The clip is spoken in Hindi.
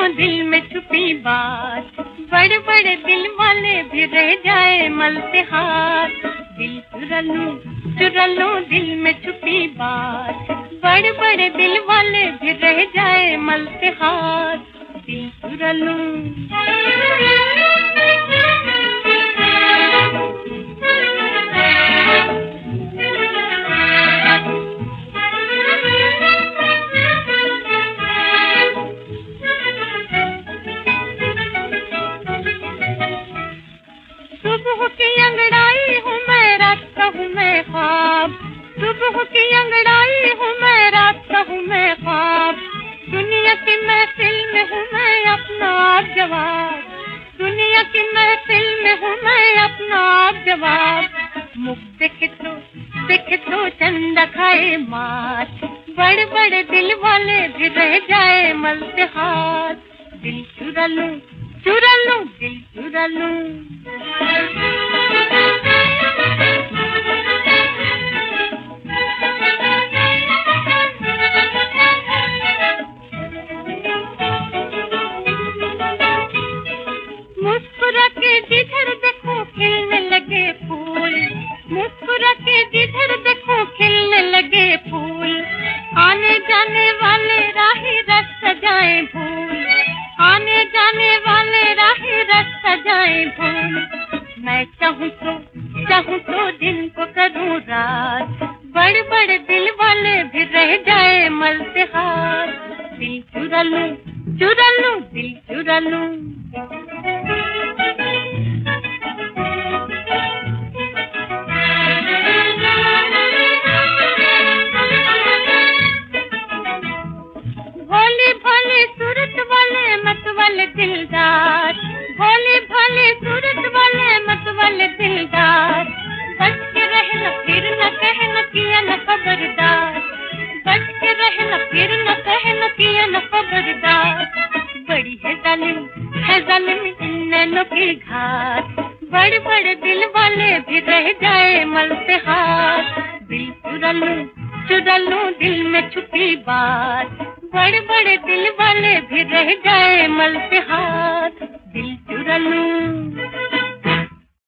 दिल में छुपी बात, बड़े बड़े दिल वाले भी रह जाए मलते हाथ। दिल चुरा लूं दिल में छुपी बात, बड़े बड़े दिल वाले भी रह जाए मलते हाथ। दिल चुरा लूं सुबह की अंगड़ाई हूँ मैं, रात का हूँ मैं ख्वाब। सुबह की अंगड़ाई हूँ मैं, रात का हूँ मैं ख्वाब। दुनिया की महफिल में हूँ मैं, अपना आप जवाब। दुनिया की महफिल में हूँ मैं, अपना आप जवाब। मुख देखे तो चंदा खाए मात, बड़े बड़े दिल वाले भी रह जाए मलते हाथ। दिल चुरा लूं दिल चुरा लूं। मुस्कुरा के जिधर देखो खिलने लगे फूल, मुस्कुरा के जिधर देखो खिलने लगे फूल। आने जाने वाले राही रस सजाए भूल, आने जाने वाले राही रस सजाए भूल। मैं चाहूँ तो दिन को करूँ रात, बड़े बड़े दिल वाले भी रह जाए मलते हाथ। दिल चुरा लूं दिल चुरा लूं। भोली भोली सूरत वाले मत वाले दिलदार, भोली भोली सूरत वाले मत वाले दिलदार। बच के रहना फिर न कहना किया न खबरदार, बच के रहना फिर न कहना किया न खबरदार। बड़ी है जालिम इन नैनों की घात, बड़े बड़े दिल वाले भी रह जाए मलते हाथ। दिल चुरा लूं दिल में छुपी बात, बड़े बड़े दिल वाले भी रह जाए मलते हाथ। दिल चुरा लूं।